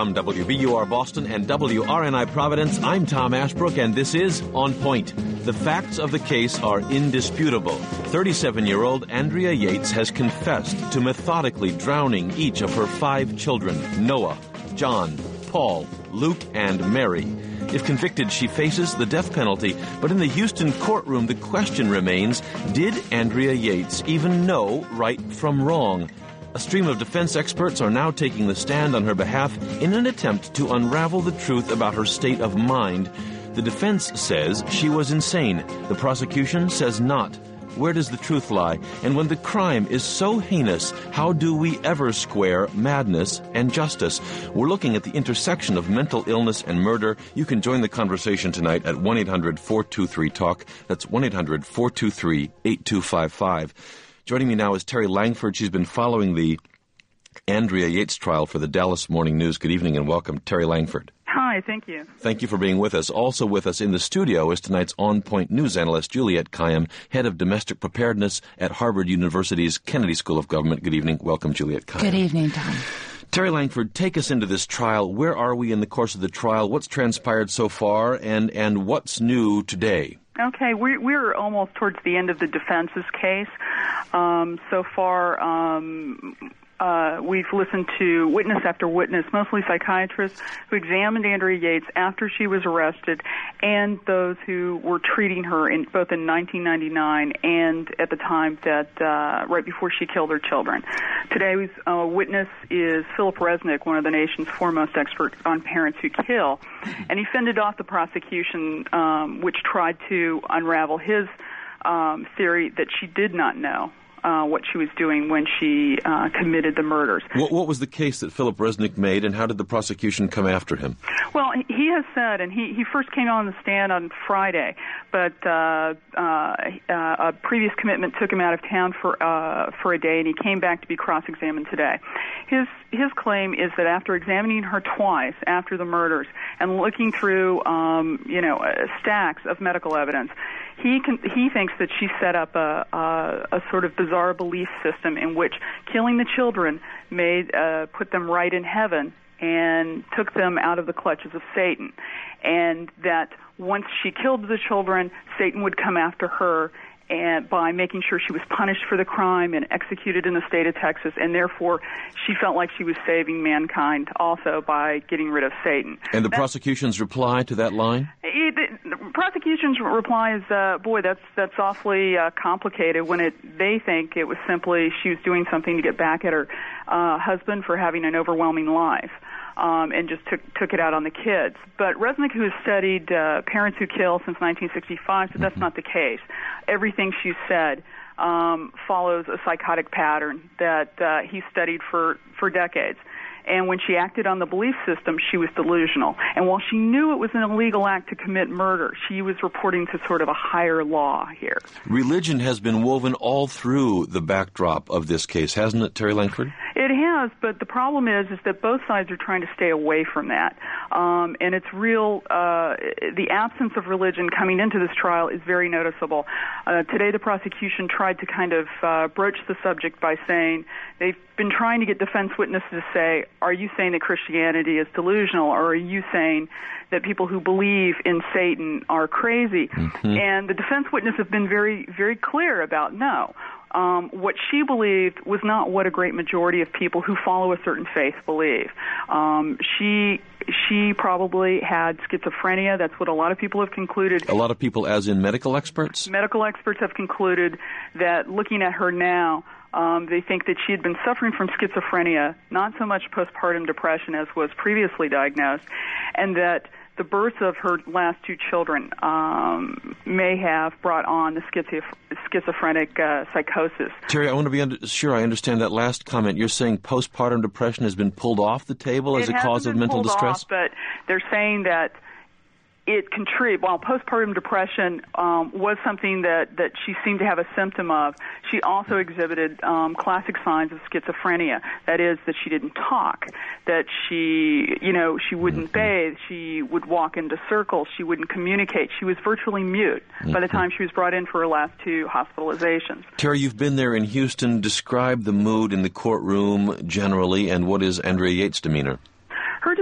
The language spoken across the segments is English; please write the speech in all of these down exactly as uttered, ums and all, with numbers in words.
From W B U R Boston and W R N I Providence, I'm Tom Ashbrook, and this is On Point. The facts of the case are indisputable. thirty-seven-year-old Andrea Yates has confessed to methodically drowning each of her five children, Noah, John, Paul, Luke, and Mary. If convicted, she faces the death penalty. But in the Houston courtroom, the question remains, did Andrea Yates even know right from wrong? A stream of defense experts are now taking the stand on her behalf in an attempt to unravel the truth about her state of mind. The defense says she was insane. The prosecution says not. Where does the truth lie? And when the crime is so heinous, how do we ever square madness and justice? We're looking at the intersection of mental illness and murder. You can join the conversation tonight at one eight hundred four two three talk. That's one eight hundred four two three eight two five five. Joining me now is Terry Langford. She's been following the Andrea Yates trial for the Dallas Morning News. Good evening and welcome, Terry Langford. Hi, thank you. Thank you for being with us. Also with us in the studio is tonight's On Point news analyst, Juliette Kayyem, head of domestic preparedness at Harvard University's Kennedy School of Government. Good evening. Welcome, Juliette Kayyem. Good evening, Tom. Terry Langford, take us into this trial. Where are we in the course of the trial? What's transpired so far, and, and what's new today? Okay, we're, we're almost towards the end of the defense's case. Um, so far, um, uh, we've listened to witness after witness, mostly psychiatrists, who examined Andrea Yates after she was arrested, and those who were treating her in both in nineteen ninety-nine and at the time that uh, right before she killed her children. Today's uh, witness is Philip Resnick, one of the nation's foremost experts on parents who kill, and he fended off the prosecution, um, which tried to unravel his um, theory that she did not know Uh, what she was doing when she uh, committed the murders. What, what was the case that Philip Resnick made, and how did the prosecution come after him? Well, he has said, and he, he first came on the stand on Friday, but uh, uh, uh, a previous commitment took him out of town for uh, for a day, and he came back to be cross-examined today. His his claim is that after examining her twice after the murders and looking through, um, you know, uh, stacks of medical evidence, he can, he thinks that she set up a, a, a sort of bizarre belief system in which killing the children made uh, put them right in heaven and took them out of the clutches of Satan, and that once she killed the children, Satan would come after her and by making sure she was punished for the crime and executed in the state of Texas, and therefore she felt like she was saving mankind also by getting rid of Satan. And the that's, prosecution's reply to that line? It, the prosecution's reply is, uh, boy, that's that's awfully uh, complicated when it they think it was simply she was doing something to get back at her uh, husband for having an overwhelming life. Um, and just took took it out on the kids. But Resnick, who has studied uh, parents who kill since nineteen sixty-five, said that's not the case. Everything she said um, follows a psychotic pattern that uh, he studied for, for decades. And when she acted on the belief system, she was delusional. And while she knew it was an illegal act to commit murder, she was reporting to sort of a higher law here. Religion has been woven all through the backdrop of this case, hasn't it, Terry Langford? It has, but the problem is is that both sides are trying to stay away from that. Um, and it's real, uh, the absence of religion coming into this trial is very noticeable. Uh, today the prosecution tried to kind of uh, broach the subject by saying they've been trying to get defense witnesses to say, are you saying that Christianity is delusional, or are you saying that people who believe in Satan are crazy? Mm-hmm. And the defense witnesses have been very, very clear about no. Um, what she believed was not what a great majority of people who follow a certain faith believe. Um, she she probably had schizophrenia. That's what a lot of people have concluded. A lot of people, as in medical experts? Medical experts have concluded that looking at her now, um, they think that she had been suffering from schizophrenia, not so much postpartum depression as was previously diagnosed, and that the birth of her last two children um, may have brought on the schizoph- schizophrenic uh, psychosis. Terry, I want to be under- sure I understand that last comment. You're saying postpartum depression has been pulled off the table as it a cause of mental distress? Off, but they're saying that it contributed, while postpartum depression um, was something that, that she seemed to have a symptom of, she also exhibited um, classic signs of schizophrenia. That is, that she didn't talk, that she, you know, she wouldn't mm-hmm. bathe, she would walk into circles, she wouldn't communicate. She was virtually mute mm-hmm. by the time she was brought in for her last two hospitalizations. Terry, you've been there in Houston. Describe the mood in the courtroom generally, and what is Andrea Yates' demeanor? Her demeanor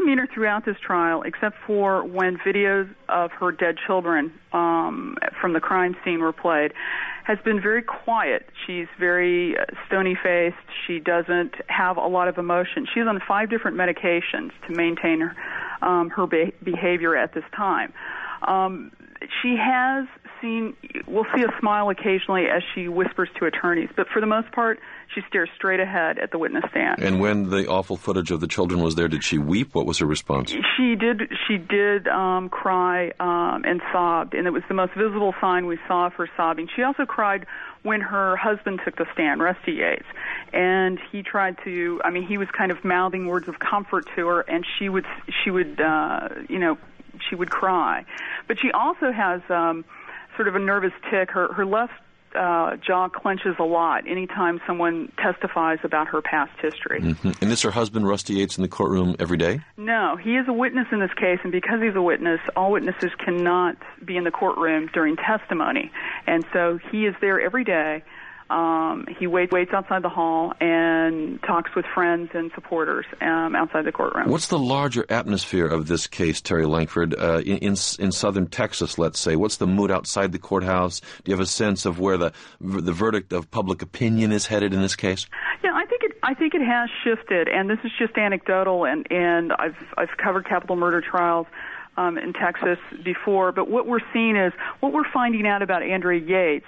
demeanor throughout this trial, except for when videos of her dead children um, from the crime scene were played, has been very quiet. She's very stony-faced. She doesn't have a lot of emotion. She's on five different medications to maintain her, um, her be- behavior at this time. Um, she has seen, we'll see a smile occasionally as she whispers to attorneys, but for the most part, she stares straight ahead at the witness stand. And when the awful footage of the children was there, did she weep? What was her response? She did. She did um, cry um, and sobbed, and it was the most visible sign we saw of her sobbing. She also cried when her husband took the stand, Rusty Yates, and he tried to. I mean, he was kind of mouthing words of comfort to her, and she would. She would. Uh, you know. She would cry. But she also has um, sort of a nervous tic. Her, her left uh, jaw clenches a lot anytime someone testifies about her past history. Mm-hmm. And is her husband, Rusty Yates, in the courtroom every day? No, he is a witness in this case, and because he's a witness, all witnesses cannot be in the courtroom during testimony. And so he is there every day. Um, he waits, waits outside the hall and talks with friends and supporters um, outside the courtroom. What's the larger atmosphere of this case, Terry Langford, uh, in, in in southern Texas, let's say? What's the mood outside the courthouse? Do you have a sense of where the the verdict of public opinion is headed in this case? Yeah, I think it. I think it has shifted, and this is just anecdotal. And, and I've I've covered capital murder trials um, in Texas before, but what we're seeing is what we're finding out about Andrea Yates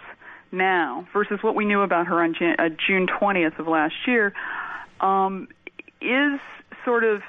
now versus what we knew about her on Jan- uh, June twentieth of last year um, is sort of,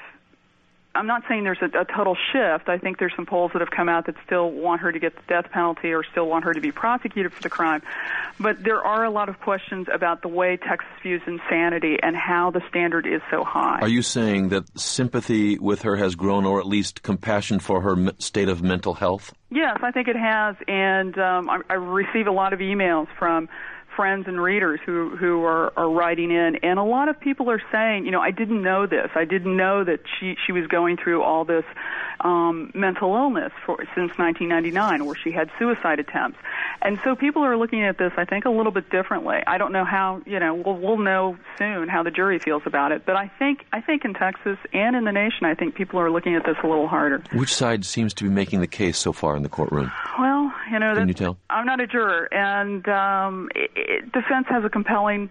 I'm not saying there's a, a total shift. I think there's some polls that have come out that still want her to get the death penalty or still want her to be prosecuted for the crime. But there are a lot of questions about the way Texas views insanity and how the standard is so high. Are you saying that sympathy with her has grown, or at least compassion for her m- state of mental health? Yes, I think it has, and um, I, I receive a lot of emails from friends and readers who who are, are writing in, and a lot of people are saying, you know, I didn't know this. I didn't know that she she was going through all this um, mental illness for, since nineteen ninety-nine, where she had suicide attempts. And so people are looking at this, I think, a little bit differently. I don't know how, you know, we'll, we'll know soon how the jury feels about it. But I think I think in Texas and in the nation, I think people are looking at this a little harder. Which side seems to be making the case so far in the courtroom? Well, you know, Can you tell? I'm not a juror, and um, it, it, defense has a compelling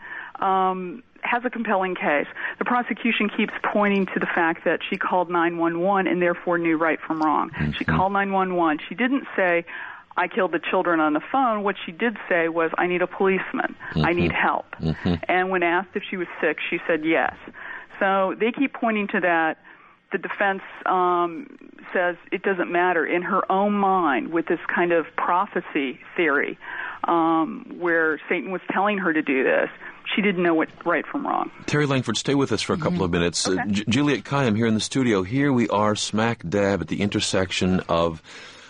um, has a compelling case. The prosecution keeps pointing to the fact that she called nine one one and therefore knew right from wrong. Mm-hmm. She called nine one one. She didn't say, I killed the children on the phone. What she did say was, I need a policeman. Mm-hmm. I need help. Mm-hmm. And when asked if she was sick, she said yes. So they keep pointing to that. The defense um, says it doesn't matter. In her own mind, with this kind of prophecy theory, um, where Satan was telling her to do this, she didn't know what right from wrong. Terry Langford, stay with us for a couple mm-hmm. of minutes. Okay. Uh, J- Juliet Kayyem here in the studio. Here we are smack dab at the intersection of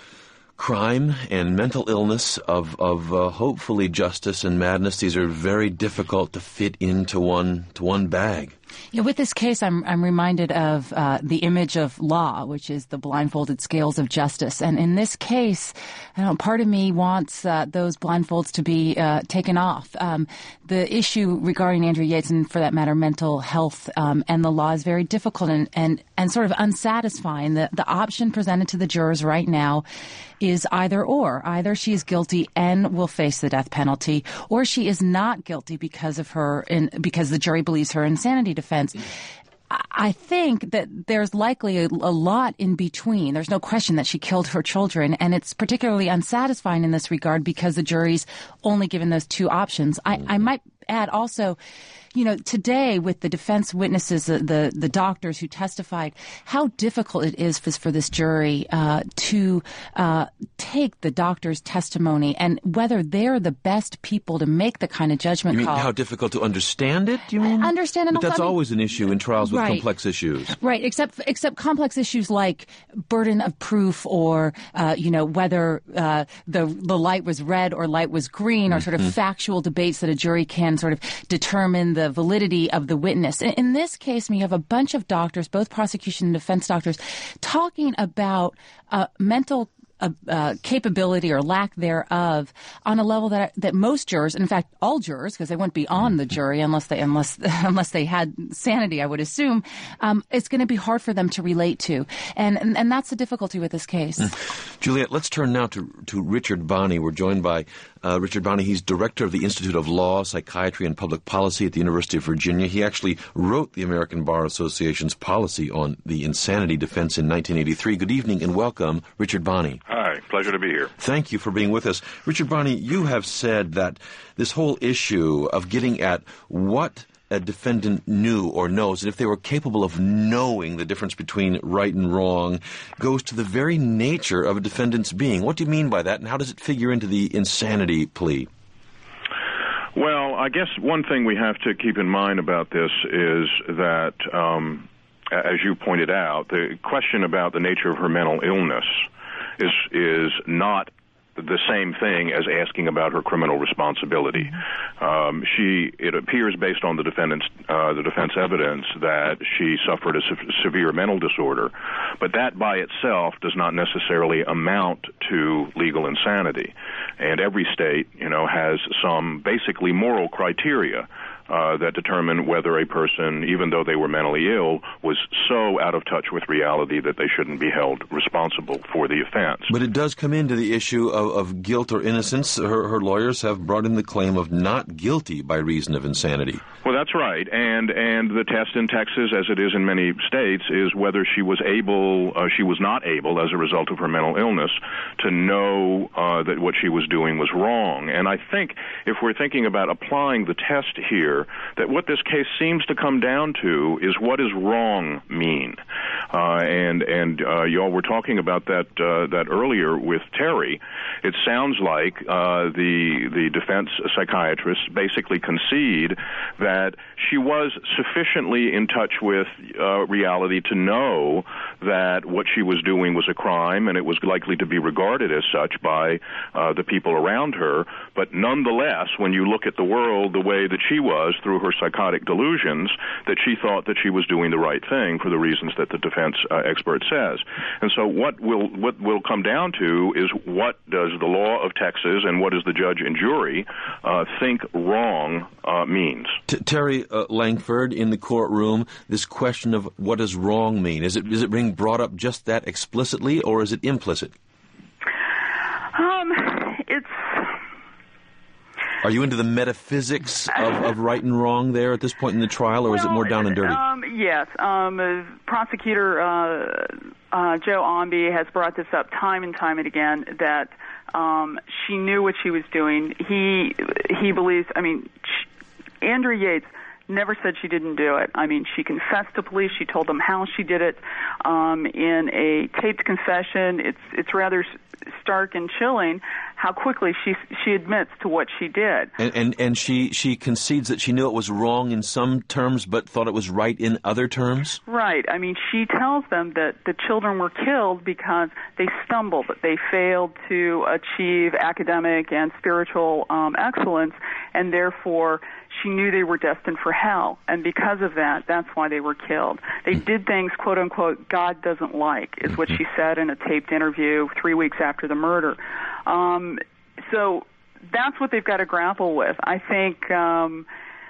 crime and mental illness, of, of uh, hopefully justice and madness. These are very difficult to fit into one to one bag. Yeah, with this case, I'm I'm reminded of uh, the image of law, which is the blindfolded scales of justice. And in this case, I don't know, part of me wants uh, those blindfolds to be uh, taken off. Um, the issue regarding Andrea Yates, and for that matter, mental health um, and the law, is very difficult and, and, and sort of unsatisfying. The, the option presented to the jurors right now is either or. Either she is guilty and will face the death penalty, or she is not guilty because of her, in, because the jury believes her insanity defense. I think that there's likely a, a lot in between. There's no question that she killed her children, and it's particularly unsatisfying in this regard because the jury's only given those two options. I, I might add also, you know, today with the defense witnesses, the the, the doctors who testified, how difficult it is for, for this jury uh, to uh, take the doctor's testimony and whether they're the best people to make the kind of judgment you mean call. How difficult to understand it, do you mean? Understand it. But that's I mean, always an issue in trials with right. complex issues. Right, except except complex issues like burden of proof or, uh, you know, whether uh, the the light was red or light was green, or sort of mm-hmm. factual debates that a jury can sort of determine the validity of the witness. In, in this case, we have a bunch of doctors, both prosecution and defense doctors, talking about uh, mental uh, uh, capability or lack thereof on a level that that most jurors, in fact, all jurors, because they wouldn't be on the jury unless they unless unless they had sanity, I would assume, um, it's going to be hard for them to relate to, and, and and that's the difficulty with this case. Mm. Juliet, let's turn now to to Richard Bonney. We're joined by uh, Richard Bonney. He's director of the Institute of Law, Psychiatry, and Public Policy at the University of Virginia. He actually wrote the American Bar Association's policy on the insanity defense in nineteen eighty-three. Good evening and welcome, Richard Bonney. Hi, pleasure to be here. Thank you for being with us. Richard Bonney, you have said that this whole issue of getting at what a defendant knew or knows, and if they were capable of knowing the difference between right and wrong, goes to the very nature of a defendant's being. What do you mean by that, and how does it figure into the insanity plea? Well, I guess one thing we have to keep in mind about this is that, um, as you pointed out, the question about the nature of her mental illness is is not the same thing as asking about her criminal responsibility. Um, she, it appears based on the defendant's, uh, the defense evidence that she suffered a se- severe mental disorder, but that by itself does not necessarily amount to legal insanity. And every state, you know, has some basically moral criteria Uh, that determine whether a person, even though they were mentally ill, was so out of touch with reality that they shouldn't be held responsible for the offense. But it does come into the issue of, of guilt or innocence. Her, her lawyers have brought in the claim of not guilty by reason of insanity. Well, that's right. And and the test in Texas, as it is in many states, is whether she was able, uh, she was not able, as a result of her mental illness, to know uh, that what she was doing was wrong. And I think if we're thinking about applying the test here, that what this case seems to come down to is what does wrong mean? Uh, and and uh, y'all were talking about that uh, that earlier with Terry. It sounds like uh, the the defense psychiatrists basically concede that she was sufficiently in touch with uh, reality to know that what she was doing was a crime, and it was likely to be regarded as such by uh, the people around her. But nonetheless, when you look at the world the way that she was, through her psychotic delusions, that she thought that she was doing the right thing for the reasons that the defense uh, expert says. And so what will what will come down to is what does the law of Texas and what does the judge and jury uh, think wrong uh, means. T- Terry uh, Langford, in the courtroom, this question of what does wrong mean, is it is it being brought up just that explicitly, or is it implicit? Um, it's... Are you into the metaphysics of, of right and wrong there at this point in the trial, or well, is it more down and dirty? Um, yes. Um, uh, prosecutor uh, uh, Joe Omby has brought this up time and time and again, that um, she knew what she was doing. He he believes, I mean, she, Andrea Yates never said she didn't do it. I mean, she confessed to police. She told them how she did it um, in a taped confession. It's it's rather stark and chilling how quickly she she admits to what she did. And, and and she she concedes that she knew it was wrong in some terms, but thought it was right in other terms? Right. I mean, she tells them that the children were killed because they stumbled, that they failed to achieve academic and spiritual um, excellence, and therefore she knew they were destined for hell. And because of that, that's why they were killed. They did things, quote unquote, God doesn't like, is what she said in a taped interview three weeks after the murder. Um, so that's what they've got to grapple with. I think, um,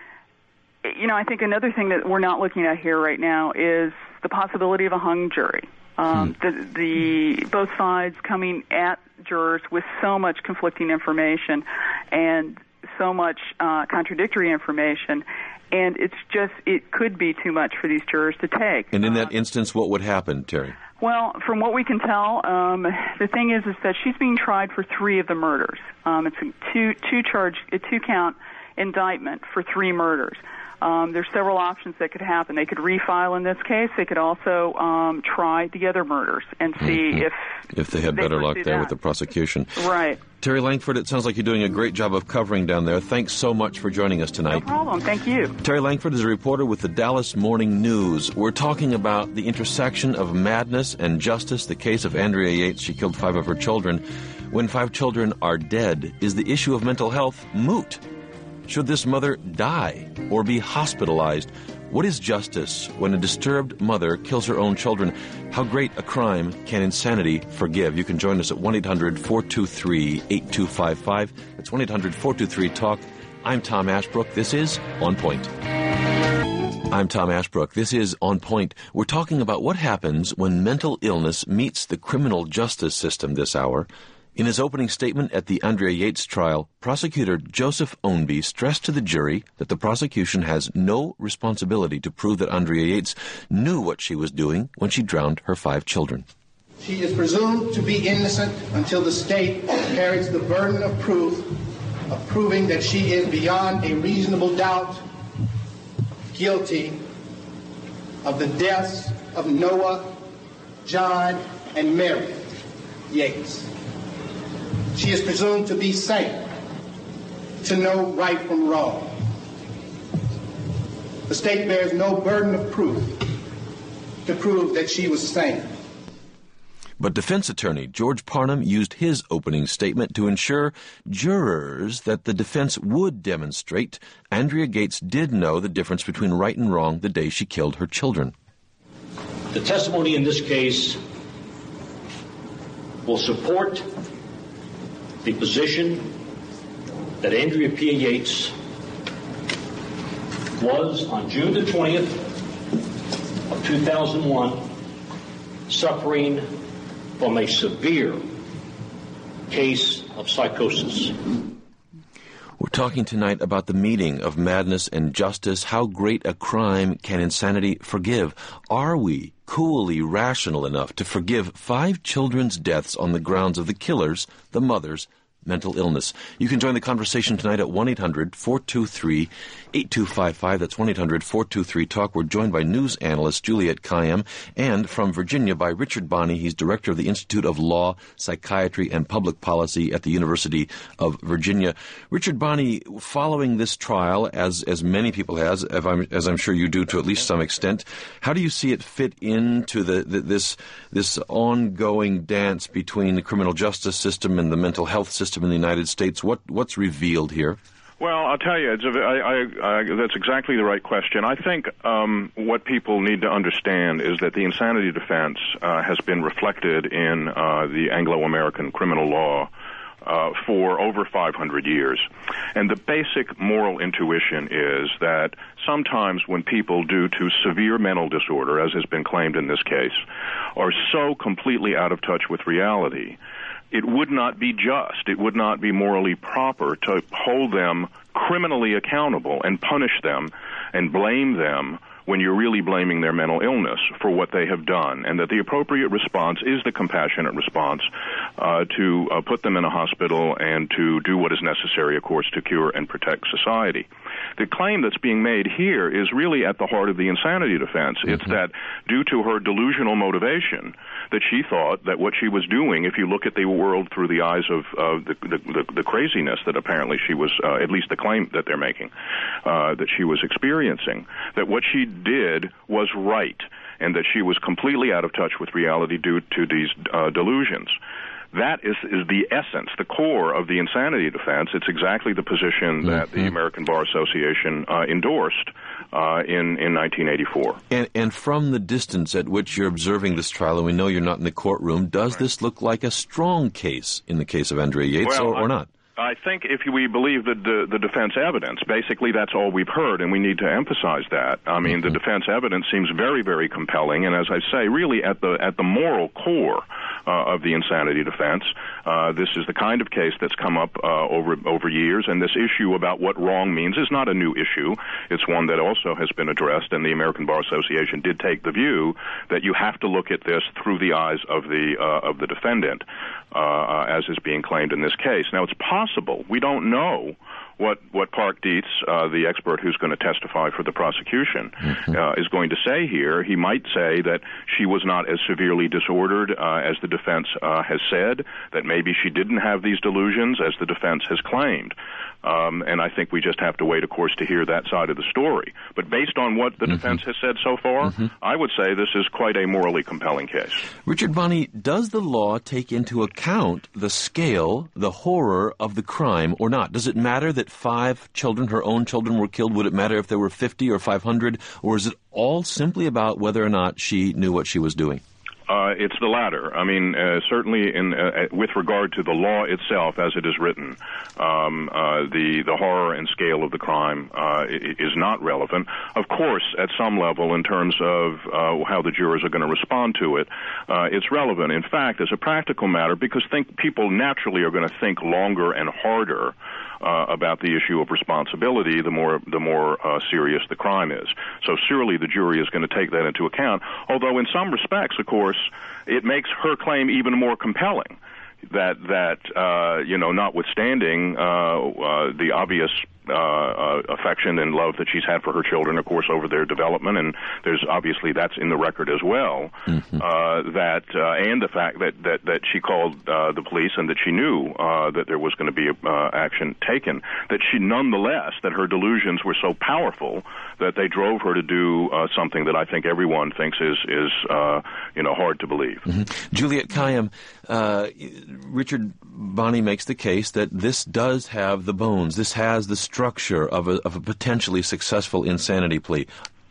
you know, I think another thing that we're not looking at here right now is the possibility of a hung jury. Um, the, the both sides coming at jurors with so much conflicting information and so much uh, contradictory information, and it's just, it could be too much for these jurors to take. And in that uh, instance, what would happen, Terry? Well, from what we can tell, um, the thing is, is that she's being tried for three of the murders. Um, it's a two two charge, a two count indictment for three murders. Um, there's several options that could happen. They could refile in this case. They could also um, try the other murders and see mm-hmm. if if they had they better luck there that. with the prosecution. Right. Terry Langford, it sounds like you're doing a great job of covering down there. Thanks so much for joining us tonight. No problem. Thank you. Terry Langford is a reporter with the Dallas Morning News. We're talking about the intersection of madness and justice, the case of Andrea Yates. She killed five of her children. When five children are dead, is the issue of mental health moot? Should this mother die or be hospitalized? What is justice when a disturbed mother kills her own children? How great a crime can insanity forgive? You can join us at one eight hundred four two three eight two five five. That's one eight hundred four two three talk. I'm Tom Ashbrook. This is On Point. I'm Tom Ashbrook. This is On Point. We're talking about what happens when mental illness meets the criminal justice system this hour. In his opening statement at the Andrea Yates trial, prosecutor Joseph Ownby stressed to the jury that the prosecution has no responsibility to prove that Andrea Yates knew what she was doing when she drowned her five children. She is presumed to be innocent until the state carries the burden of proof of proving that she is beyond a reasonable doubt guilty of the deaths of Noah, John, and Mary Yates. She is presumed to be sane, to know right from wrong. The state bears no burden of proof to prove that she was sane. But defense attorney George Parnham used his opening statement to ensure jurors that the defense would demonstrate Andrea Yates did know the difference between right and wrong the day she killed her children. The testimony in this case will support the position that Andrea P. Yates was, on June the twentieth of two thousand one, suffering from a severe case of psychosis. We're talking tonight about the meeting of madness and justice. How great a crime can insanity forgive? Are we coolly rational enough to forgive five children's deaths on the grounds of the killers, the mothers, mental illness? You can join the conversation tonight at one eight hundred four two three eight two five five. That's one eight hundred four two three talk. We're joined by news analyst Juliet Kayyem, and from Virginia by Richard Bonney. He's director of the Institute of Law, Psychiatry, and Public Policy at the University of Virginia. Richard Bonney, following this trial, as as many people has, as I'm, as I'm sure you do to at least some extent, how do you see it fit into the, the this this ongoing dance between the criminal justice system and the mental health system in the United States? What what's revealed here? Well, I'll tell you, it's a, I, I, I, that's exactly the right question. I think um, what people need to understand is that the insanity defense uh, has been reflected in uh, the Anglo-American criminal law uh, for over five hundred years. And the basic moral intuition is that sometimes when people, due to severe mental disorder, as has been claimed in this case, are so completely out of touch with reality, it would not be just, it would not be morally proper to hold them criminally accountable and punish them and blame them when you're really blaming their mental illness for what they have done, and that the appropriate response is the compassionate response uh, to uh, put them in a hospital and to do what is necessary, of course, to cure and protect society. The claim that's being made here is really at the heart of the insanity defense. Mm-hmm. It's that due to her delusional motivation, that she thought that what she was doing, if you look at the world through the eyes of uh, the, the, the, the craziness that apparently she was, uh, at least the claim that they're making, uh, that she was experiencing, that what she did was right, and that she was completely out of touch with reality due to these uh, delusions. That is, is the essence, the core of the insanity defense. It's exactly the position that mm-hmm. the American Bar Association uh, endorsed uh, in, in nineteen eighty-four. And, and from the distance at which you're observing this trial, and we know you're not in the courtroom, does right. this look like a strong case in the case of Andrea Yates, well, or, or not? I think if we believe the, the the defense evidence, basically that's all we've heard, and we need to emphasize that. I mean, mm-hmm. the defense evidence seems very, very compelling, and as I say, really at the at the moral core uh, of the insanity defense. Uh, this is the kind of case that's come up uh, over over years, and this issue about what wrong means is not a new issue. It's one that also has been addressed, and the American Bar Association did take the view that you have to look at this through the eyes of the uh, of the defendant, uh, as is being claimed in this case. Now, it's possible. We don't know what what Park Dietz, uh, the expert who's going to testify for the prosecution, mm-hmm. uh, is going to say here. He might say that she was not as severely disordered uh, as the defense uh, has said, that maybe she didn't have these delusions as the defense has claimed. Um, and I think we just have to wait, of course, to hear that side of the story. But based on what the mm-hmm. defense has said so far, mm-hmm. I would say this is quite a morally compelling case. Richard Bonney, does the law take into account the scale, the horror of the crime or not? Does it matter that five children, her own children, were killed? Would it matter if there were fifty or five hundred? Or is it all simply about whether or not she knew what she was doing? Uh, it's the latter. I mean, uh, certainly in uh, with regard to the law itself as it is written, um, uh, the the horror and scale of the crime uh, is not relevant. Of course, at some level, in terms of uh, how the jurors are going to respond to it, uh, it's relevant. In fact, as a practical matter, because think people naturally are going to think longer and harder Uh, about the issue of responsibility, the more the more uh, serious the crime is. So surely the jury is going to take that into account, although in some respects, of course, it makes her claim even more compelling, that, that uh, you know, notwithstanding uh, uh, the obvious Uh, uh, affection and love that she's had for her children, of course, over their development, and there's obviously that's in the record as well. Mm-hmm. uh, that uh, and the fact that that, that she called uh, the police and that she knew uh, that there was going to be uh, action taken. That she, nonetheless, that her delusions were so powerful that they drove her to do uh, something that I think everyone thinks is is uh, you know hard to believe. Mm-hmm. Juliette Kayyem, uh, Richard Bonney makes the case that this does have the bones. This has the structure of a, of a potentially successful insanity plea.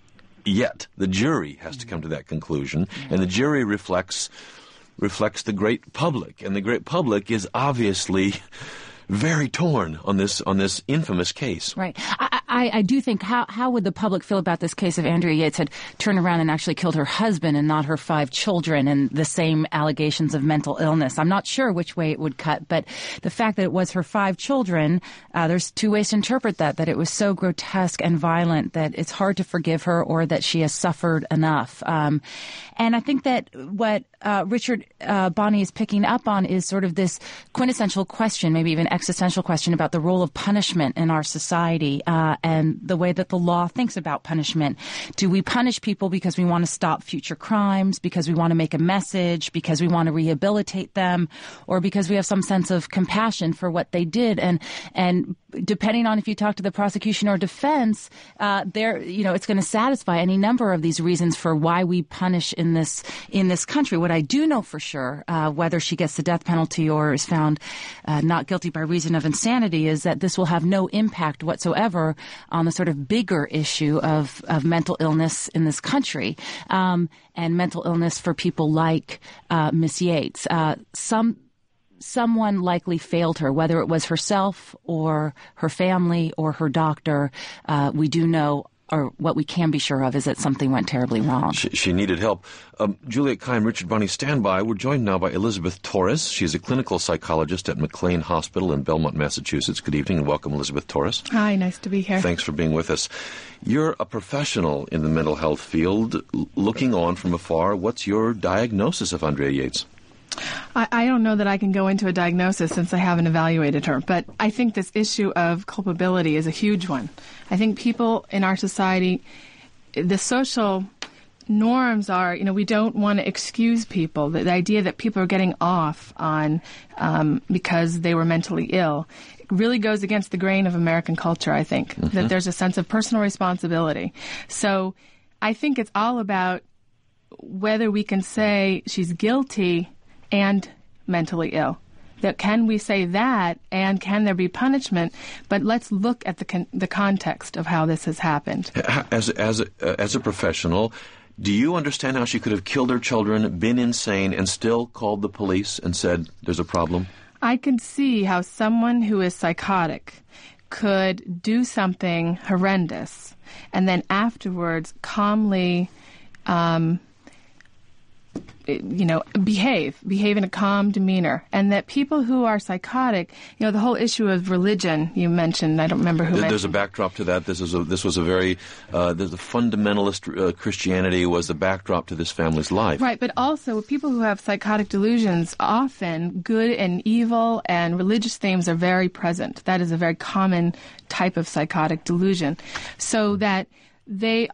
Yet the jury has to come to that conclusion, and the jury reflects reflects the great public, and the great public is obviously very torn on this on this infamous case. Right. I, I, I do think, how how would the public feel about this case if Andrea Yates had turned around and actually killed her husband and not her five children, and the same allegations of mental illness? I'm not sure which way it would cut, but the fact that it was her five children, uh, there's two ways to interpret that, that it was so grotesque and violent that it's hard to forgive her, or that she has suffered enough. Um, and I think that what uh, Richard uh, Bonney is picking up on is sort of this quintessential question, maybe even existential question, about the role of punishment in our society, uh, and the way that the law thinks about punishment. Do we punish people because we want to stop future crimes, because we want to make a message, because we want to rehabilitate them, or because we have some sense of compassion for what they did? And and depending on if you talk to the prosecution or defense, uh, there, you know, it's going to satisfy any number of these reasons for why we punish in this in this country. What I do know for sure, uh, whether she gets the death penalty or is found uh, not guilty by reason of insanity, is that this will have no impact whatsoever on the sort of bigger issue of, of mental illness in this country, um, and mental illness for people like uh, Miss Yates. Uh, some Someone likely failed her, whether it was herself or her family or her doctor. Uh, we do know, or what we can be sure of, is that something went terribly wrong. She, she needed help. Um, Juliette Kayyem, Richard Bonney, stand by. We're joined now by Elizabeth Torres. She's a clinical psychologist at McLean Hospital in Belmont, Massachusetts. Good evening and welcome, Elizabeth Torres. Hi, nice to be here. Thanks for being with us. You're a professional in the mental health field. L- looking on from afar, what's your diagnosis of Andrea Yates? I, I don't know that I can go into a diagnosis since I haven't evaluated her, but I think this issue of culpability is a huge one. I think people in our society, the social norms are, you know, we don't want to excuse people. The, the idea that people are getting off on um, because they were mentally ill really goes against the grain of American culture, I think, mm-hmm. that there's a sense of personal responsibility. So I think it's all about whether we can say she's guilty and mentally ill. That can we say that, and can there be punishment? But let's look at the con- the context of how this has happened. As as a, uh, as a professional, do you understand how she could have killed her children, been insane, and still called the police and said there's a problem? I can see how someone who is psychotic could do something horrendous and then afterwards calmly um you know, behave, behave in a calm demeanor. And that people who are psychotic, you know, the whole issue of religion you mentioned, I don't remember who There's mentioned. There's a backdrop to that. This is a, this was a very, uh, the fundamentalist uh, Christianity was the backdrop to this family's life. Right, but also people who have psychotic delusions, often good and evil and religious themes are very present. That is a very common type of psychotic delusion. So that they are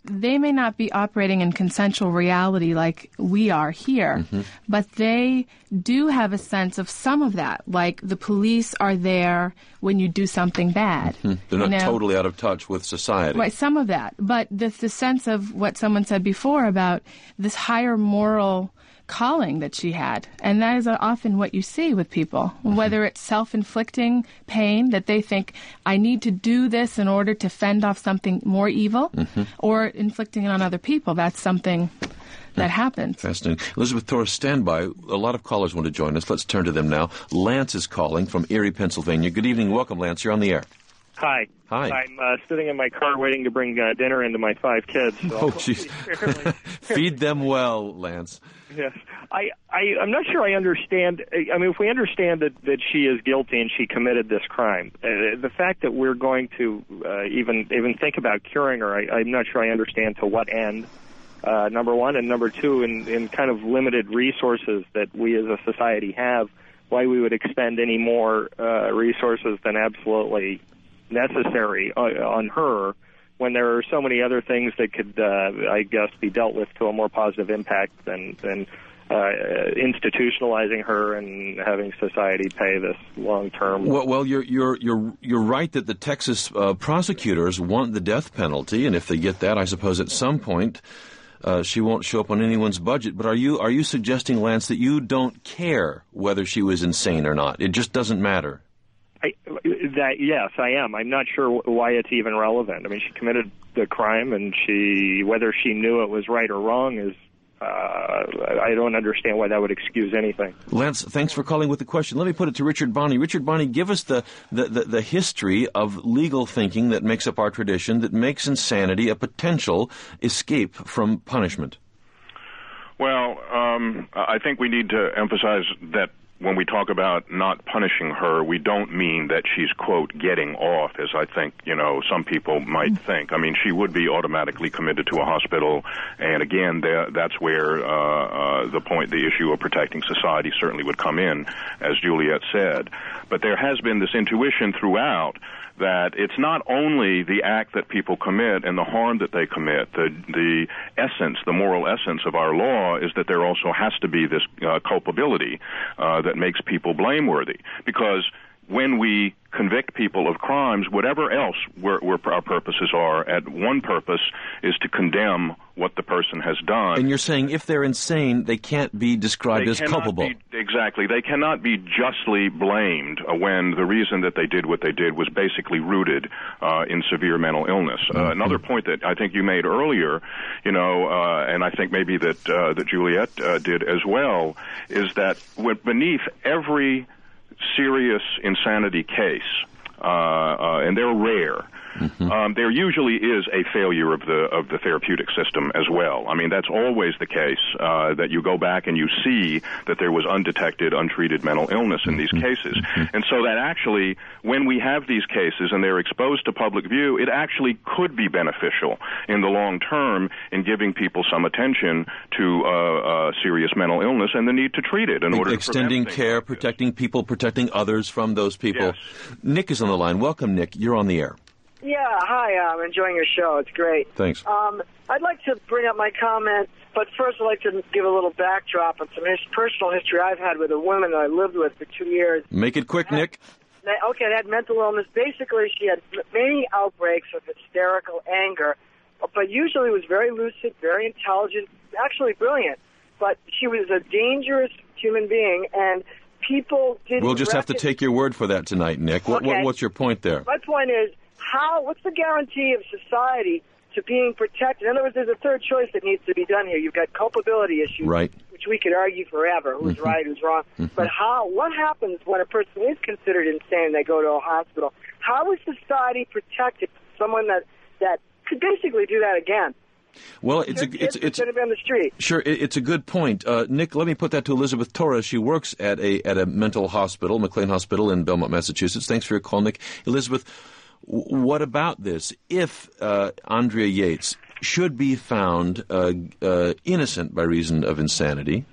they may not be operating in consensual reality like we are here, mm-hmm. but they do have a sense of some of that, like the police are there when you do something bad. Mm-hmm. They're not you know? totally out of touch with society. Right, some of that. But the, the sense of what someone said before about this higher moral calling that she had. And that is often what you see with people, mm-hmm. whether it's self-inflicting pain that they think, I need to do this in order to fend off something more evil, mm-hmm. or inflicting it on other people. That's something that happens. Fascinating. Elizabeth Torres, stand by. A lot of callers want to join us. Let's turn to them now. Lance is calling from Erie, Pennsylvania. Good evening. Welcome, Lance. You're on the air. Hi. Hi. I'm uh, sitting in my car waiting to bring uh, dinner into my five kids. So oh, jeez. Feed them well, Lance. Yes. I, I, I'm not sure I understand. I mean, if we understand that, that she is guilty and she committed this crime, uh, the fact that we're going to uh, even even think about curing her, I, I'm not sure I understand to what end, uh, number one. And number two, in, in kind of limited resources that we as a society have, why we would expend any more uh, resources than absolutely necessary uh, on her when there are so many other things that could, uh, I guess, be dealt with to a more positive impact than, than uh, institutionalizing her and having society pay this long-term. Well, well, you're you're you're you're right that the Texas uh, prosecutors want the death penalty, and if they get that, I suppose at some point uh, she won't show up on anyone's budget. But are you are you suggesting, Lance, that you don't care whether she was insane or not? It just doesn't matter. I, that yes, I am. I'm not sure why it's even relevant. I mean, she committed the crime, and she whether she knew it was right or wrong is uh, I don't understand why that would excuse anything. Lance, thanks for calling with the question. Let me put it to Richard Bonney. Richard Bonney, give us the, the, the, the history of legal thinking that makes up our tradition, that makes insanity a potential escape from punishment. Well, um, I think we need to emphasize that when we talk about not punishing her, we don't mean that she's, quote, getting off, as I think, you know, some people might think. I mean, she would be automatically committed to a hospital, and again, there, that's where uh, uh, the point, the issue of protecting society certainly would come in, as Juliet said. But there has been this intuition throughout that it's not only the act that people commit and the harm that they commit. The, the essence, the moral essence of our law is that there also has to be this uh, culpability uh, that makes people blameworthy. Because when we convict people of crimes, whatever else we're, we're, our purposes are, at one purpose is to condemn what the person has done. And you're saying if they're insane, they can't be described they as culpable. Be, exactly. They cannot be justly blamed uh, when the reason that they did what they did was basically rooted uh, in severe mental illness. Uh, mm-hmm. Another point that I think you made earlier, you know, uh, and I think maybe that, uh, that Juliet uh, did as well, is that beneath every serious insanity case, uh, uh, and they're rare, mm-hmm. um, there usually is a failure of the of the therapeutic system as well. I mean, that's always the case, uh, that you go back and you see that there was undetected, untreated mental illness in these cases. Mm-hmm. And so that actually, when we have these cases and they're exposed to public view, it actually could be beneficial in the long term in giving people some attention to uh, uh, serious mental illness and the need to treat it in order extending to prevent care, like protecting people, protecting others from those people. Yes. Nick is on the line. Welcome, Nick. You're on the air. Yeah, hi. I'm enjoying your show. It's great. Thanks. Um, I'd like to bring up my comment, but first I'd like to give a little backdrop on some his- personal history I've had with a woman that I lived with for two years. Make it quick, had, Nick. Okay, I had mental illness. Basically, she had many outbreaks of hysterical anger, but usually was very lucid, very intelligent, actually brilliant. But she was a dangerous human being, and people didn't... We'll just have to take your word for that tonight, Nick. What, okay. what, what's your point there? My point is, how? What's the guarantee of society to being protected? In other words, there's a third choice that needs to be done here. You've got culpability issues, right, which we could argue forever, who's mm-hmm. right, who's wrong. Mm-hmm. But how? What happens when a person is considered insane and they go to a hospital? How is society protected someone that, that could basically do that again? Well, it's a, it's it's going to be on the street. Sure, it, it's a good point, uh, Nick. Let me put that to Elizabeth Torres. She works at a at a mental hospital, McLean Hospital in Belmont, Massachusetts. Thanks for your call, Nick. Elizabeth, w- what about this? If uh, Andrea Yates should be found uh, uh, innocent by reason of insanity,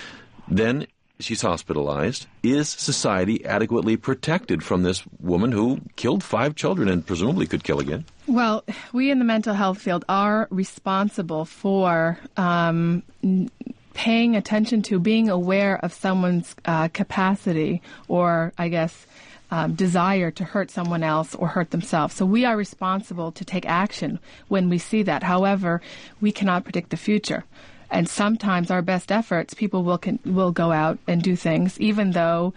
then she's hospitalized. Is society adequately protected from this woman who killed five children and presumably could kill again? Well, we in the mental health field are responsible for um, n- paying attention to, being aware of someone's uh, capacity or, I guess, um, desire to hurt someone else or hurt themselves. So we are responsible to take action when we see that. However, we cannot predict the future. And sometimes our best efforts, people will can, will go out and do things, even though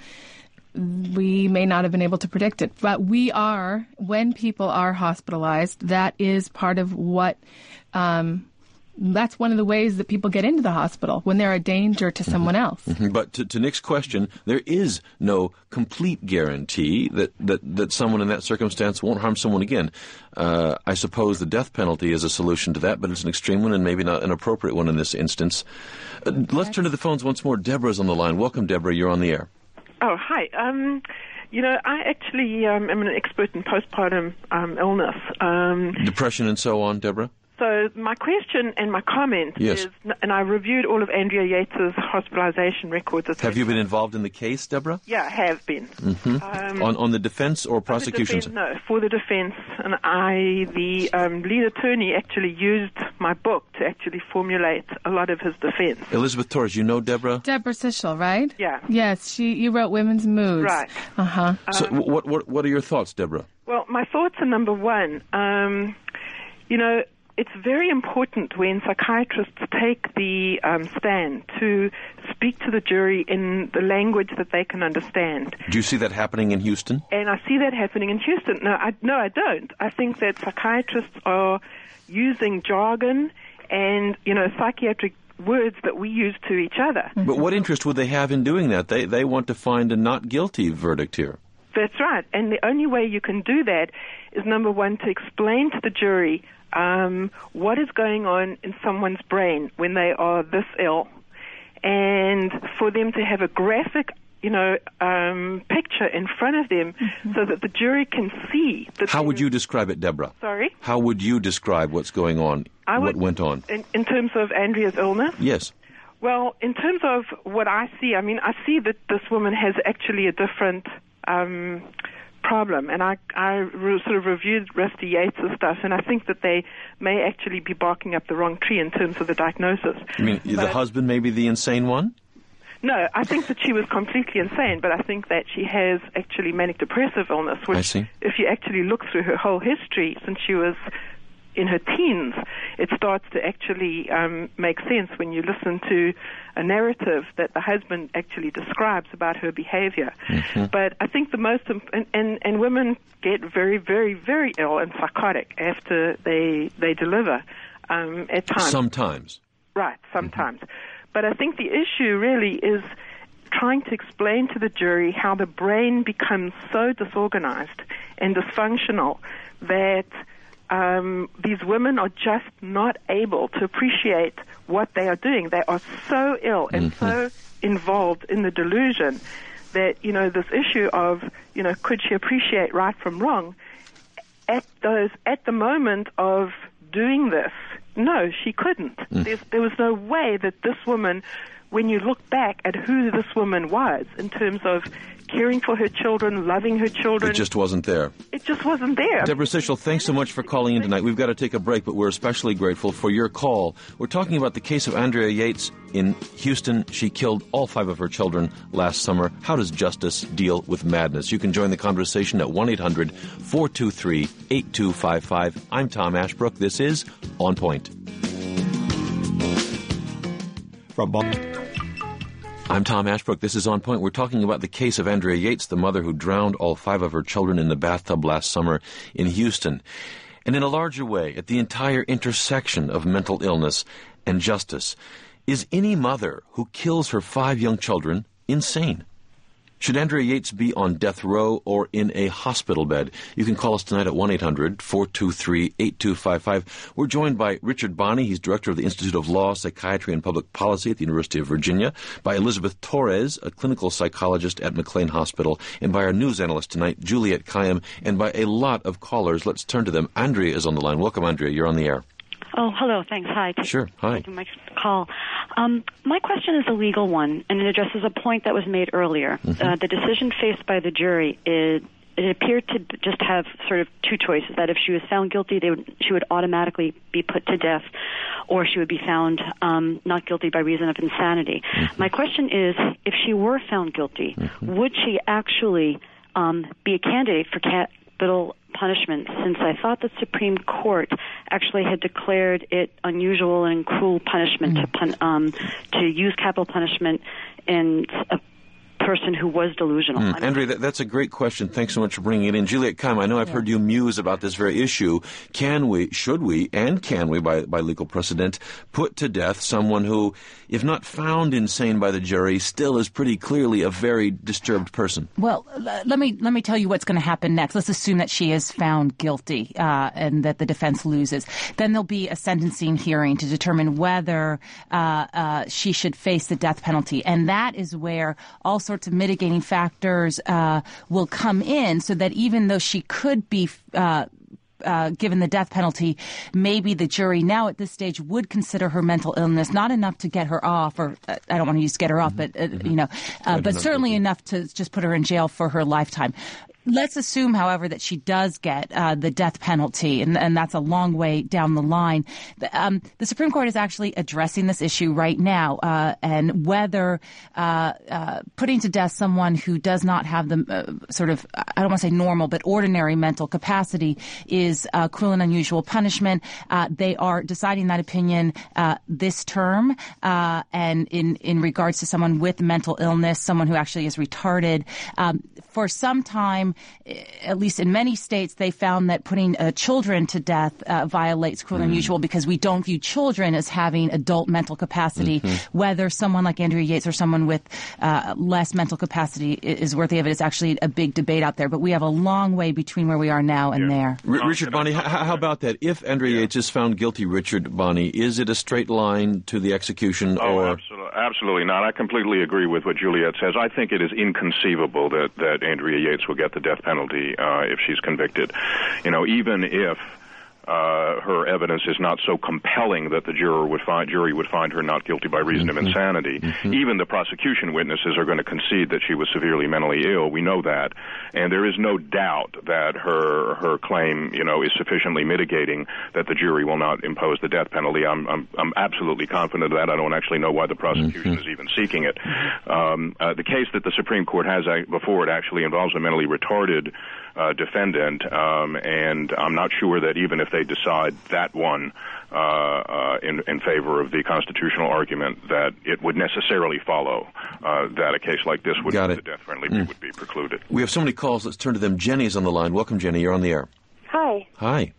we may not have been able to predict it. But we are, when people are hospitalized, that is part of what, um, that's one of the ways that people get into the hospital, when they're a danger to someone else. Mm-hmm. But to, to Nick's question, there is no complete guarantee that, that, that someone in that circumstance won't harm someone again. Uh, I suppose the death penalty is a solution to that, but it's an extreme one and maybe not an appropriate one in this instance. Uh, let's turn to the phones once more. Deborah's on the line. Welcome, Deborah. You're on the air. Oh, hi. Um, you know, I actually um, am an expert in postpartum um, illness. Um, Depression and so on, Deborah? So my question and my comment yes. is, and I reviewed all of Andrea Yates' hospitalization records. Have you been involved in the case, Deborah? Yeah, I have been. Mm-hmm. Um, on, on the defense or prosecution? Defense, no, for the defense. And I, the um, lead attorney, actually used my book to actually formulate a lot of his defense. Elizabeth Torres, you know Deborah? Deborah Sichel, right? Yeah. Yes, she. You wrote Women's Moods. Right. Uh-huh. So um, what, what, what are your thoughts, Deborah? Well, my thoughts are, number one, um, you know, it's very important when psychiatrists take the um, stand to speak to the jury in the language that they can understand. Do you see that happening in Houston? And I see that happening in Houston. No, I, no, I don't. I think that psychiatrists are using jargon and, you know, psychiatric words that we use to each other. But what interest would they have in doing that? They, they want to find a not guilty verdict here. That's right. And the only way you can do that is, number one, to explain to the jury Um, what is going on in someone's brain when they are this ill, and for them to have a graphic, you know, um, picture in front of them mm-hmm. so that the jury can see. That How would you describe it, Deborah? Sorry? How would you describe what's going on, I what would, went on? In, in terms of Andrea's illness? Yes. Well, in terms of what I see, I mean, I see that this woman has actually a different Um, problem, and I, I re- sort of reviewed Rusty Yates' stuff, and I think that they may actually be barking up the wrong tree in terms of the diagnosis. You mean but, the husband may be the insane one? No, I think that she was completely insane, but I think that she has actually manic depressive illness, which I see. If you actually look through her whole history since she was in her teens, it starts to actually um, make sense when you listen to a narrative that the husband actually describes about her behavior. Mm-hmm. But I think the most, imp- and, and, and women get very, very, very ill and psychotic after they they deliver um, at times. Sometimes. Right, sometimes. Mm-hmm. But I think the issue really is trying to explain to the jury how the brain becomes so disorganized and dysfunctional that Um, these women are just not able to appreciate what they are doing. They are so ill and mm-hmm. so involved in the delusion that, you know, this issue of, you know, could she appreciate right from wrong? At those, at the moment of doing this, no, she couldn't. Mm. There's, there was no way that this woman, when you look back at who this woman was in terms of caring for her children, loving her children. It just wasn't there. It just wasn't there. Deborah Sichel, thanks so much for calling in tonight. We've got to take a break, but we're especially grateful for your call. We're talking about the case of Andrea Yates in Houston. She killed all five of her children last summer. How does justice deal with madness? You can join the conversation at one eight hundred four two three eight two five five. I'm Tom Ashbrook. This is On Point. From Boston. I'm Tom Ashbrook. This is On Point. We're talking about the case of Andrea Yates, the mother who drowned all five of her children in the bathtub last summer in Houston. And in a larger way, at the entire intersection of mental illness and justice, is any mother who kills her five young children insane? Should Andrea Yates be on death row or in a hospital bed? You can call us tonight at one eight hundred four two three eight two five five. We're joined by Richard Bonney. He's director of the Institute of Law, Psychiatry, and Public Policy at the University of Virginia, by Elizabeth Torres, a clinical psychologist at McLean Hospital, and by our news analyst tonight, Juliet Kayyem, and by a lot of callers. Let's turn to them. Andrea is on the line. Welcome, Andrea. You're on the air. Oh, hello. Thanks. Hi. Sure. Hi. My call. Um, my question is a legal one, and it addresses a point that was made earlier. Mm-hmm. Uh, the decision faced by the jury is, it appeared to just have sort of two choices, that if she was found guilty, they would, she would automatically be put to death, or she would be found um, not guilty by reason of insanity. Mm-hmm. My question is, if she were found guilty, mm-hmm. would she actually um, be a candidate for capital punishment, since I thought the Supreme Court actually had declared it unusual and cruel punishment mm-hmm. to pun- um, to use capital punishment in a person who was delusional. Mm. Andrea, that, that's a great question. Thanks so much for bringing it in. Juliet Keim, I know I've yeah. heard you muse about this very issue. Can we, should we, and can we, by, by legal precedent, put to death someone who, if not found insane by the jury, still is pretty clearly a very disturbed person? Well, l- let me let me tell you what's going to happen next. Let's assume that she is found guilty uh, and that the defense loses. Then there'll be a sentencing hearing to determine whether uh, uh, she should face the death penalty. And that is where also sorts of mitigating factors uh, will come in, so that even though she could be uh, uh, given the death penalty, maybe the jury now at this stage would consider her mental illness not enough to get her off, or uh, I don't want to use get her off, mm-hmm. but uh, mm-hmm. you know, uh, but certainly enough to just put her in jail for her lifetime. Let's assume, however, that she does get uh, the death penalty, and, and that's a long way down the line. The, um, the Supreme Court is actually addressing this issue right now, uh, and whether uh, uh, putting to death someone who does not have the uh, sort of, I don't want to say normal, but ordinary mental capacity is uh, cruel and unusual punishment. Uh, they are deciding that opinion uh, this term, uh, and in, in regards to someone with mental illness, someone who actually is retarded. Um, for some time, at least in many states, they found that putting uh, children to death uh, violates cruel and mm. unusual, because we don't view children as having adult mental capacity. Mm-hmm. Whether someone like Andrea Yates or someone with uh, less mental capacity is worthy of it is actually a big debate out there. But we have a long way between where we are now and yeah. there. R- Richard Bonney, h- how about that? If Andrea yeah. Yates is found guilty, Richard Bonney, is it a straight line to the execution? Oh, or absolutely, absolutely not. I completely agree with what Juliet says. I think it is inconceivable that, that Andrea Yates will get the death penalty uh, if she's convicted. You know, even if uh, her evidence is not so compelling that the juror would find, jury would find her not guilty by reason mm-hmm. of insanity, mm-hmm. even the prosecution witnesses are going to concede that she was severely mentally ill. We know that. And there is no doubt that her her claim, you know, is sufficiently mitigating that the jury will not impose the death penalty. I'm I'm, I'm absolutely confident of that. I don't actually know why the prosecution mm-hmm. is even seeking it. Um, uh, the case that the Supreme Court has before it actually involves a mentally retarded uh, defendant, um, and I'm not sure that even if they decide that one uh, uh, in, in favor of the constitutional argument, that it would necessarily follow uh, that a case like this would Got the it. death penalty mm. would be precluded. We have so many calls. Let's turn to them. Jenny's on the line. Welcome, Jenny. You're on the air. Hi. Hi.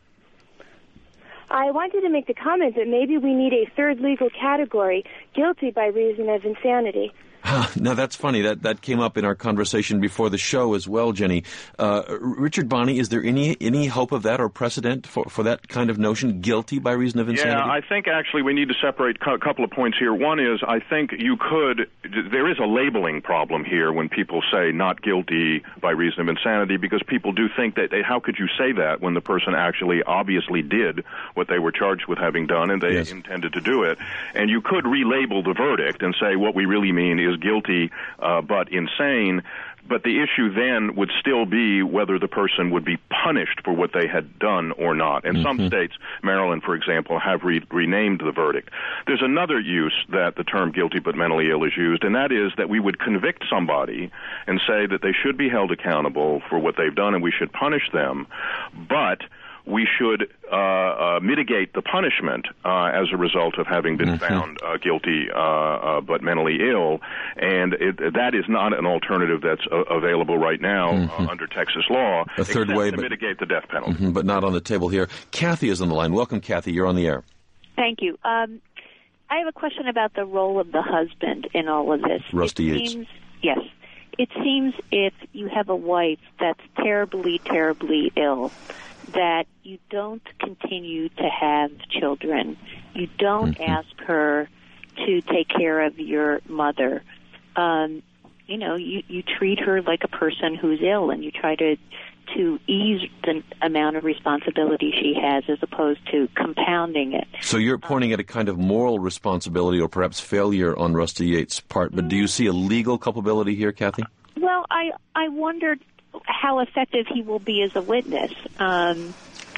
I wanted to make the comment that maybe we need a third legal category, guilty by reason of insanity. Now, that's funny. That that came up in our conversation before the show as well, Jenny. Uh, Richard Bonney, is there any any hope of that or precedent for, for that kind of notion, guilty by reason of insanity? Yeah, I think actually we need to separate a couple of points here. One is I think you could, there is a labeling problem here when people say not guilty by reason of insanity, because people do think that, how could you say that when the person actually obviously did what they were charged with having done and they yes. intended to do it. And you could relabel the verdict and say what we really mean is guilty uh, but insane, but the issue then would still be whether the person would be punished for what they had done or not. And mm-hmm. some states, Maryland, for example, have re- renamed the verdict. There's another use that the term guilty but mentally ill is used, and that is that we would convict somebody and say that they should be held accountable for what they've done and we should punish them, but we should uh, uh, mitigate the punishment uh, as a result of having been mm-hmm. found uh, guilty uh, uh, but mentally ill. And it, that is not an alternative that's uh, available right now mm-hmm. uh, under Texas law, a third way, to but, mitigate the death penalty. Mm-hmm, but not on the table here. Kathy is on the line. Welcome, Kathy. You're on the air. Thank you. Um, I have a question about the role of the husband in all of this. Rusty it Yates. Seems, yes. It seems if you have a wife that's terribly, terribly ill, that you don't continue to have children. You don't mm-hmm. ask her to take care of your mother. Um, you know, you, you treat her like a person who's ill, and you try to to ease the amount of responsibility she has as opposed to compounding it. So you're pointing at a kind of moral responsibility or perhaps failure on Rusty Yates' part, but do you see a legal culpability here, Kathy? Well, I, I wondered, how effective he will be as a witness. Um,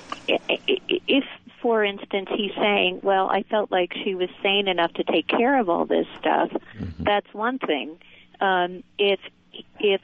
if, for instance, he's saying, well, I felt like she was sane enough to take care of all this stuff, mm-hmm. that's one thing. Um, if if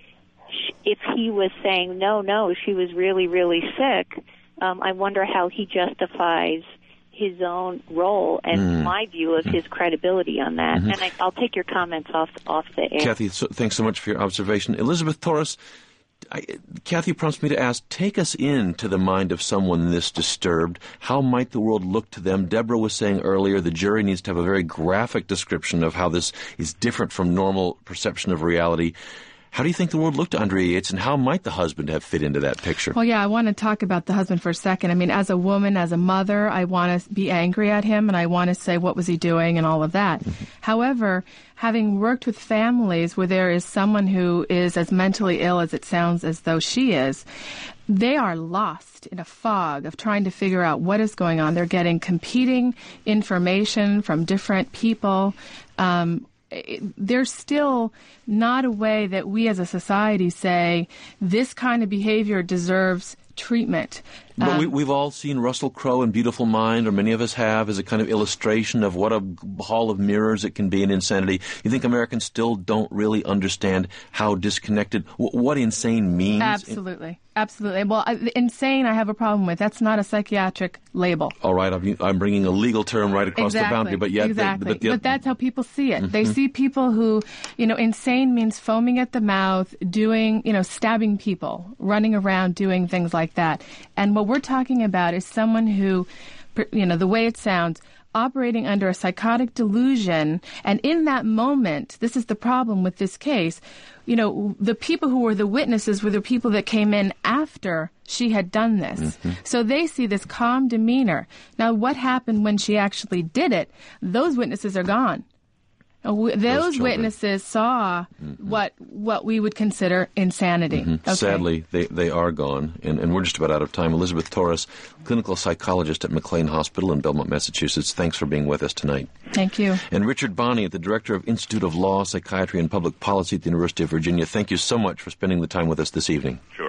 if he was saying, no, no, she was really, really sick, um, I wonder how he justifies his own role and mm. my view of his credibility on that. Mm-hmm. And I, I'll take your comments off off the air. Kathy, so, thanks so much for your observation. Elizabeth Torres, I, Kathy prompts me to ask, take us into the mind of someone this disturbed. How might the world look to them? Deborah was saying earlier the jury needs to have a very graphic description of how this is different from normal perception of reality. How do you think the world looked to Andrea Yates, and how might the husband have fit into that picture? Well, yeah, I want to talk about the husband for a second. I mean, as a woman, as a mother, I want to be angry at him, and I want to say, what was he doing, and all of that. Mm-hmm. However, having worked with families where there is someone who is as mentally ill as it sounds as though she is, they are lost in a fog of trying to figure out what is going on. They're getting competing information from different people. Um, There's still not a way that we as a society say this kind of behavior deserves treatment. But um, we, we've all seen Russell Crowe in Beautiful Mind, or many of us have, as a kind of illustration of what a hall of mirrors it can be in insanity. You think Americans still don't really understand how disconnected, w- what insane means? Absolutely. Absolutely. Well, I, insane I have a problem with. That's not a psychiatric label. All right, I'm, I'm bringing a legal term right across exactly. the boundary, but yet... Exactly. The, but, the, but that's how people see it. Mm-hmm. They see people who, you know, insane means foaming at the mouth, doing, you know, stabbing people, running around doing things like that. And what we're talking about is someone who, you know, the way it sounds, operating under a psychotic delusion. And in that moment, this is the problem with this case, you know, the people who were the witnesses were the people that came in after she had done this. Mm-hmm. So they see this calm demeanor. Now, what happened when she actually did it? Those witnesses are gone. Those, Those witnesses saw mm-hmm. what what we would consider insanity. Mm-hmm. Okay. Sadly, they, they are gone, and, and we're just about out of time. Elizabeth Torres, clinical psychologist at McLean Hospital in Belmont, Massachusetts, thanks for being with us tonight. Thank you. And Richard Bonney, the Director of Institute of Law, Psychiatry, and Public Policy at the University of Virginia, thank you so much for spending the time with us this evening. Sure.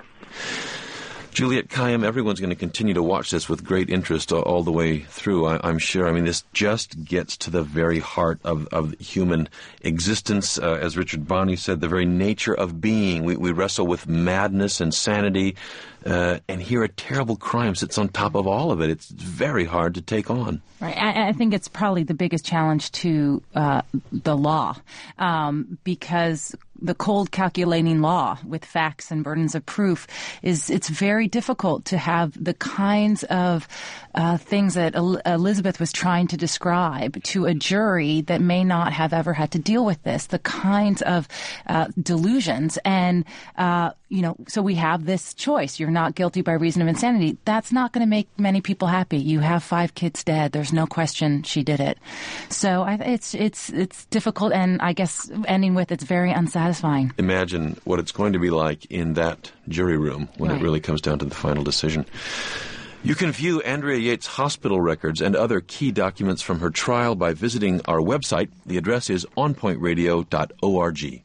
Juliet Kayyem, everyone's going to continue to watch this with great interest all, all the way through, I, I'm sure. I mean, this just gets to the very heart of, of human existence. Uh, as Richard Bonney said, the very nature of being. We, we wrestle with madness and sanity, uh, and here a terrible crime sits on top of all of it. It's very hard to take on. Right. I, I think it's probably the biggest challenge to uh, the law, um, because the cold calculating law with facts and burdens of proof is, it's very difficult to have the kinds of uh, things that El- Elizabeth was trying to describe to a jury that may not have ever had to deal with this, the kinds of uh, delusions. And, uh, you know, so we have this choice. You're not guilty by reason of insanity. That's not going to make many people happy. You have five kids dead. There's no question she did it. So I, it's, it's, it's difficult, and I guess ending with it's very unsatisfying. Imagine what it's going to be like in that jury room when right. it really comes down to the final decision. You can view Andrea Yates' hospital records and other key documents from her trial by visiting our website. The address is on point radio dot org.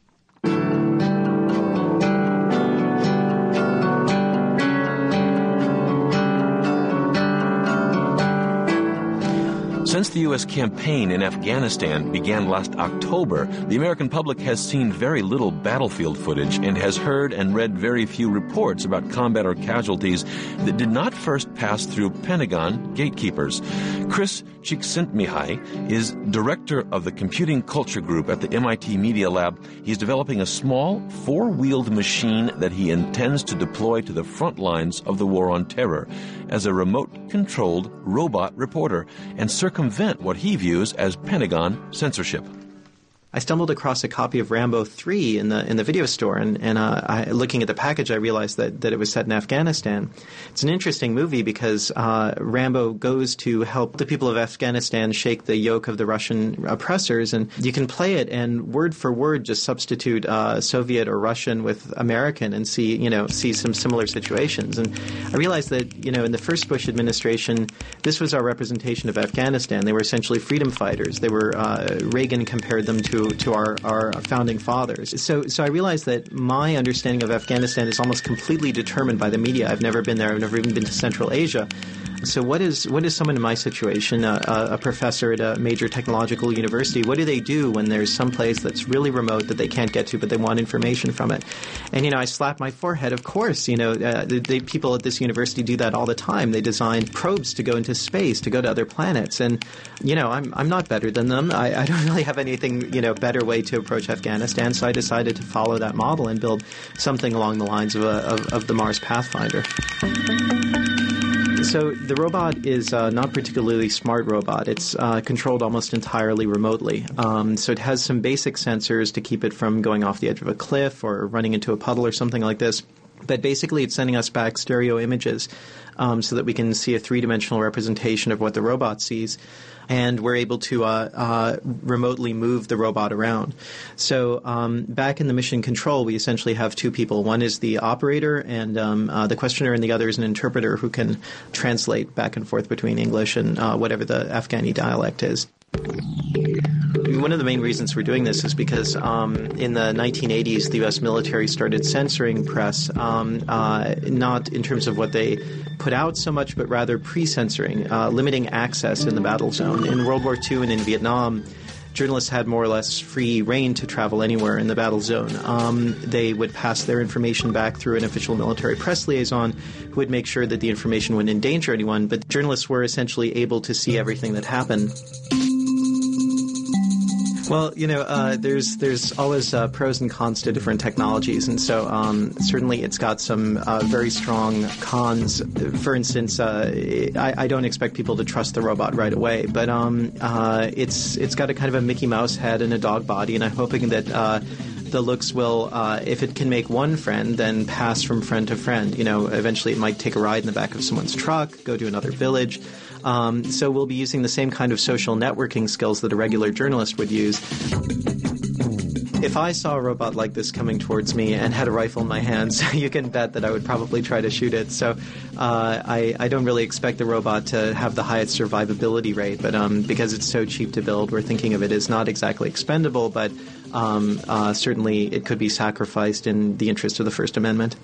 Since the U S campaign in Afghanistan began last October, the American public has seen very little battlefield footage and has heard and read very few reports about combat or casualties that did not first pass through Pentagon gatekeepers. Chris Csikszentmihalyi is director of the Computing Culture Group at the M I T Media Lab. He's developing a small, four-wheeled machine that he intends to deploy to the front lines of the war on terror as a remote-controlled robot reporter and circumvent what he views as Pentagon censorship. I stumbled across a copy of Rambo three in the in the video store, and, and uh, I, looking at the package, I realized that, that it was set in Afghanistan. It's an interesting movie because uh, Rambo goes to help the people of Afghanistan shake the yoke of the Russian oppressors, and you can play it and word for word just substitute uh, Soviet or Russian with American and see you know see some similar situations. And I realized that you know in the first Bush administration, this was our representation of Afghanistan. They were essentially freedom fighters. They were uh, Reagan compared them to to to our, our founding fathers. So so I realized that my understanding of Afghanistan is almost completely determined by the media. I've never been there. I've never even been to Central Asia. So what is what is someone in my situation, a, a professor at a major technological university, what do they do when there's some place that's really remote that they can't get to, but they want information from it? And, you know, I slap my forehead. Of course, you know, uh, the, the people at this university do that all the time. They design probes to go into space, to go to other planets. And, you know, I'm I'm not better than them. I, I don't really have anything, you know, better way to approach Afghanistan. So I decided to follow that model and build something along the lines of, a, of, of the Mars Pathfinder. So the robot is uh, not particularly smart robot. It's uh, controlled almost entirely remotely. Um, so it has some basic sensors to keep it from going off the edge of a cliff or running into a puddle or something like this. But basically it's sending us back stereo images um, so that we can see a three-dimensional representation of what the robot sees. And we're able to uh, uh, remotely move the robot around. So um, back in the mission control, we essentially have two people. One is the operator and um, uh, the questioner, and the other is an interpreter who can translate back and forth between English and uh, whatever the Afghani dialect is. One of the main reasons we're doing this is because um, in the nineteen eighties, the U S military started censoring press, um, uh, not in terms of what they put out so much, but rather pre-censoring, uh, limiting access in the battle zone. In World War Two and in Vietnam, journalists had more or less free reign to travel anywhere in the battle zone. Um, they would pass their information back through an official military press liaison who would make sure that the information wouldn't endanger anyone, but journalists were essentially able to see everything that happened. Well, you know, uh, there's there's always uh, pros and cons to different technologies, and so um, certainly it's got some uh, very strong cons. For instance, uh, I, I don't expect people to trust the robot right away, but um, uh, it's it's got a kind of a Mickey Mouse head and a dog body, and I'm hoping that uh, the looks will, uh, if it can make one friend, then pass from friend to friend. You know, eventually it might take a ride in the back of someone's truck, go to another village. Um, so we'll be using the same kind of social networking skills that a regular journalist would use. If I saw a robot like this coming towards me and had a rifle in my hands, you can bet that I would probably try to shoot it. So uh, I, I don't really expect the robot to have the highest survivability rate, but um, because it's so cheap to build, we're thinking of it as not exactly expendable, but um, uh, certainly it could be sacrificed in the interest of the First Amendment.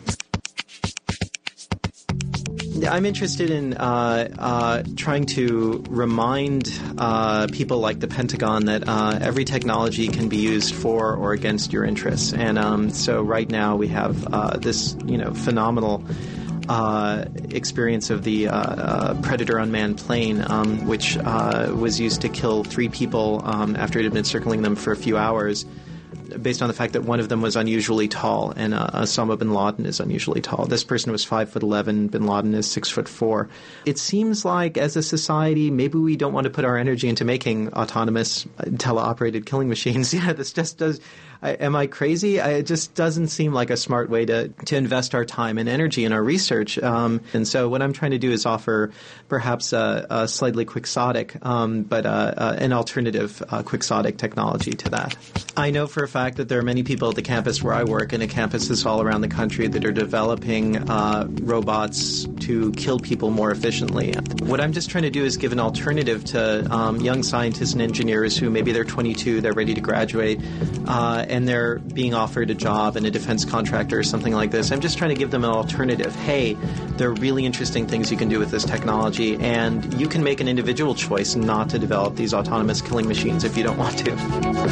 I'm interested in uh, uh, trying to remind uh, people like the Pentagon that uh, every technology can be used for or against your interests. And um, so right now we have uh, this, you know, phenomenal uh, experience of the uh, uh, Predator unmanned plane, um, which uh, was used to kill three people um, after it had been circling them for a few hours, based on the fact that one of them was unusually tall, and uh, Osama bin Laden is unusually tall. This person was five foot eleven. Bin Laden is six foot four. It seems like, as a society, maybe we don't want to put our energy into making autonomous, uh, teleoperated killing machines. Yeah, this just does. I, am I crazy? I, it just doesn't seem like a smart way to, to invest our time and energy in our research. Um, and so what I'm trying to do is offer perhaps a, a slightly quixotic, um, but uh, uh, an alternative uh, quixotic technology to that. I know for a fact that there are many people at the campus where I work and at campuses all around the country that are developing uh, robots to kill people more efficiently. What I'm just trying to do is give an alternative to um, young scientists and engineers who maybe they're twenty-two, they're ready to graduate, uh, and they're being offered a job in a defense contractor or something like this. I'm just trying to give them an alternative. Hey, there are really interesting things you can do with this technology, and you can make an individual choice not to develop these autonomous killing machines if you don't want to.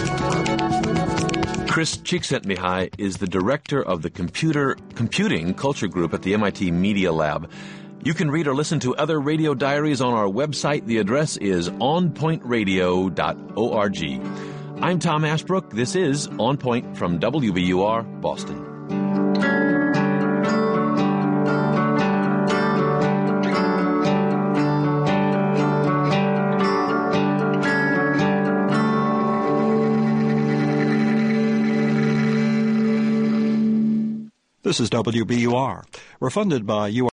Chris Csikszentmihalyi is the director of the Computer Computing Culture Group at the M I T Media Lab. You can read or listen to other radio diaries on our website. The address is on point radio dot org. I'm Tom Ashbrook. This is On Point from W B U R, Boston. This is W B U R. We're funded by U R